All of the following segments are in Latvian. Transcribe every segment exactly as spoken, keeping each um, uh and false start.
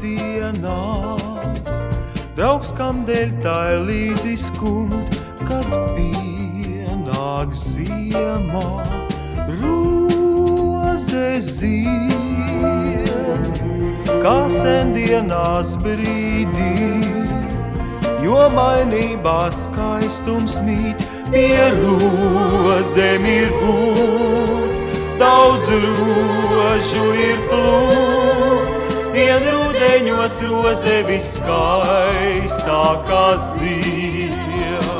dienās. Draugs, kam dēļ tai līdzi skumd, kad pienāk ziemā, rozes zied, kā sendienās brīdī, jo mainībā skaistums mīt, pie rozēm ir būts, daudz rožu ir plūts, vien rudeņos roze viskaistākā zied.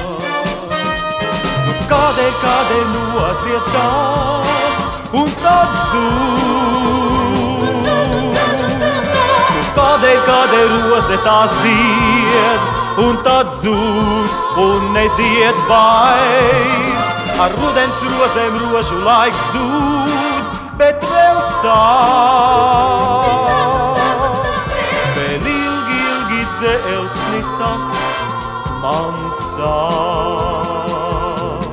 Nu kādēļ, kādēļ noziet tā, un tad zūd. Nu kādēļ, kādēļ roze tā zied, un tad zūd, un nezied vairs. Ar rudens rozēm rožu laiks zūd, bet vēl sāp. Vēl ilgi, ilgi dzelksnis tas man sāp.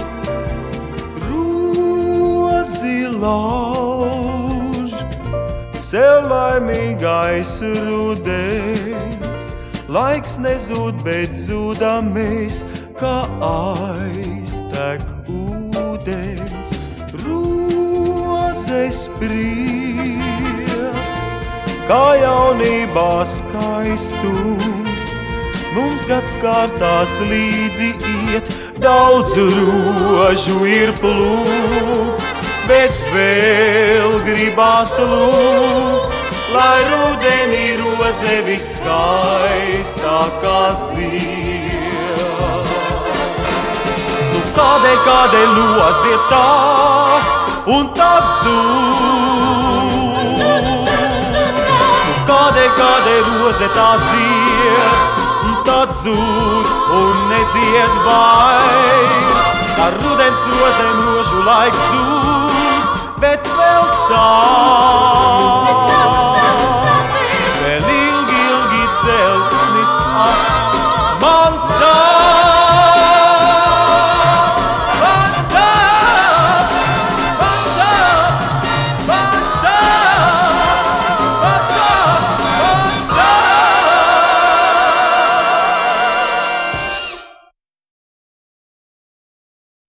Rozi lauž, sev laimīgais rudens, laiks nezūd, bet zūdam mēs, kā aiztek ūdens. Rozes prieks, kā jaunībā skaistums, mums gads kārtās līdzi iet, daudz rožu ir plūks, bet vēl gribās lūgt, lai rudenī roze viskaistākā zied. Nu kādēļ, kādēļ noziet tā, un tad zūd. Nu kādēļ, kādēļ roze tā zied, un tad zūd, un nezied vairs. Ar rudens rozēm rožu laiks zūd,